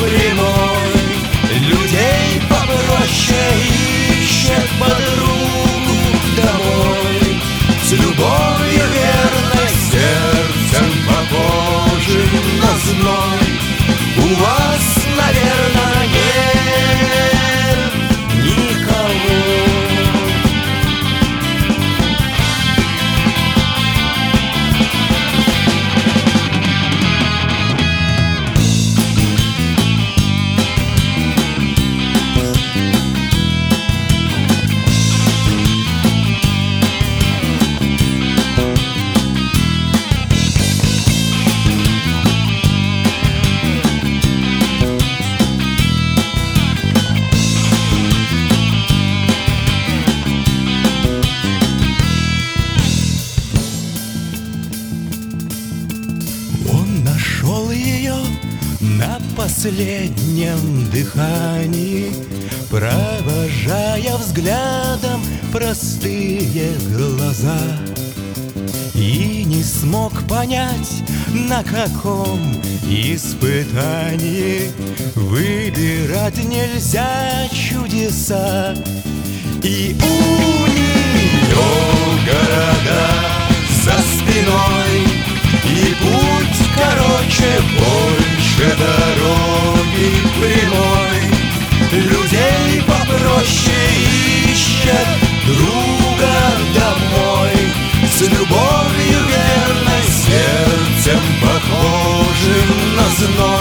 прямой. Людей попроще ищет подругу домой. С любовью верной, сердцем похожим на зной. У вас, наверное, нет никого. Нашел ее на последнем дыхании, провожая взглядом простые глаза. И не смог понять, на каком испытании выбирать нельзя чудеса. И у нее города за спиной, и путь короче, больше дороги прямой. Людей попроще ищет друга домой. С любовью верной, сердцем похожим на зной.